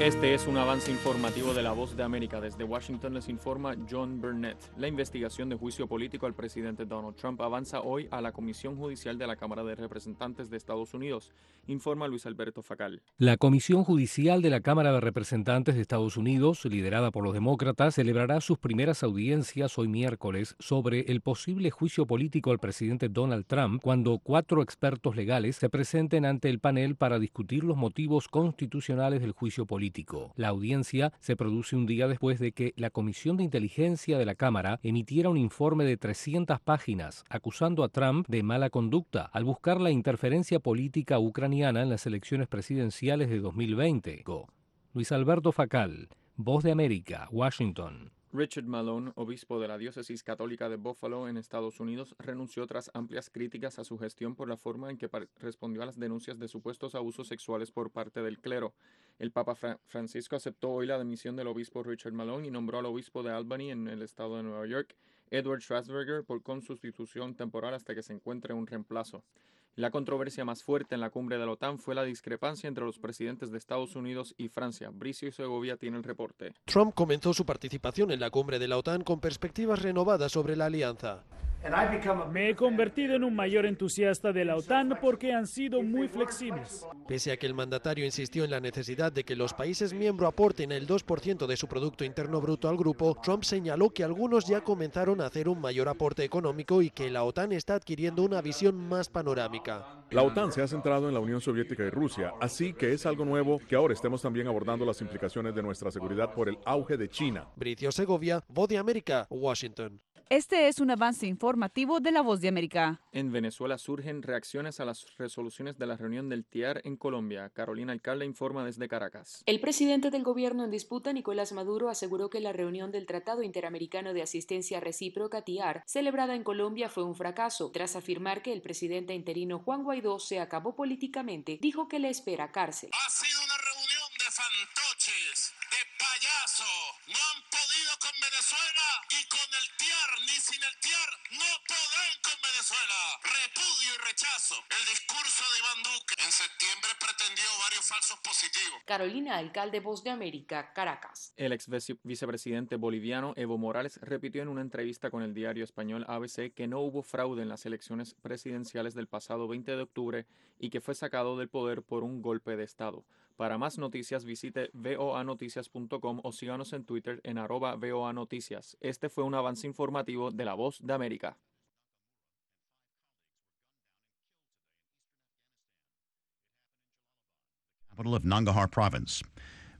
Este es un avance informativo de La Voz de América. Desde Washington les informa John Burnett. La investigación de juicio político al presidente Donald Trump avanza hoy a la Comisión Judicial de la Cámara de Representantes de Estados Unidos, informa Luis Alberto Facal. La Comisión Judicial de la Cámara de Representantes de Estados Unidos, liderada por los demócratas, celebrará sus primeras audiencias hoy miércoles sobre el posible juicio político al presidente Donald Trump cuando 4 expertos legales se presenten ante el panel para discutir los motivos constitucionales del juicio político. La audiencia se produce un día después de que la Comisión de Inteligencia de la Cámara emitiera un informe de 300 páginas acusando a Trump de mala conducta al buscar la interferencia política ucraniana en las elecciones presidenciales de 2020. Luis Alberto Facal, Voz de América, Washington. Richard Malone, obispo de la diócesis católica de Buffalo en Estados Unidos, renunció tras amplias críticas a su gestión por la forma en que respondió a las denuncias de supuestos abusos sexuales por parte del clero. El Papa Francisco aceptó hoy la dimisión del obispo Richard Malone y nombró al obispo de Albany en el estado de Nueva York, Edward Strasburger, con sustitución temporal hasta que se encuentre un reemplazo. La controversia más fuerte en la cumbre de la OTAN fue la discrepancia entre los presidentes de Estados Unidos y Francia. Bricio Segovia tiene el reporte. Trump comenzó su participación en la cumbre de la OTAN con perspectivas renovadas sobre la alianza. Me he convertido en un mayor entusiasta de la OTAN porque han sido muy flexibles. Pese a que el mandatario insistió en la necesidad de que los países miembros aporten el 2% de su Producto Interno Bruto al grupo, Trump señaló que algunos ya comenzaron a hacer un mayor aporte económico y que la OTAN está adquiriendo una visión más panorámica. La OTAN se ha centrado en la Unión Soviética y Rusia, así que es algo nuevo que ahora estemos también abordando las implicaciones de nuestra seguridad por el auge de China. Bricio Segovia, Voz de América, Washington. Este es un avance informativo de La Voz de América. En Venezuela surgen reacciones a las resoluciones de la reunión del TIAR en Colombia. Carolina Alcalde informa desde Caracas. El presidente del gobierno en disputa, Nicolás Maduro, aseguró que la reunión del Tratado Interamericano de Asistencia Recíproca, TIAR, celebrada en Colombia fue un fracaso. Tras afirmar que el presidente interino Juan Guaidó se acabó políticamente, dijo que le espera cárcel. Ha sido una reunión de fantoches, de payaso. No han podido con Venezuela y con el TIAR, ni sin el TIAR, no podrán con Venezuela. Repudio y rechazo el discurso de Iván Duque. En septiembre pretendió varios falsos positivos. Carolina Alcalde, Voz de América, Caracas. El ex vicepresidente boliviano Evo Morales repitió en una entrevista con el diario español ABC que no hubo fraude en las elecciones presidenciales del pasado 20 de octubre y que fue sacado del poder por un golpe de Estado. Para más noticias visite voanoticias.com o síganos en Twitter en @voanoticias. Este fue un avance informativo de La Voz de América. Capital of Nangarhar Province.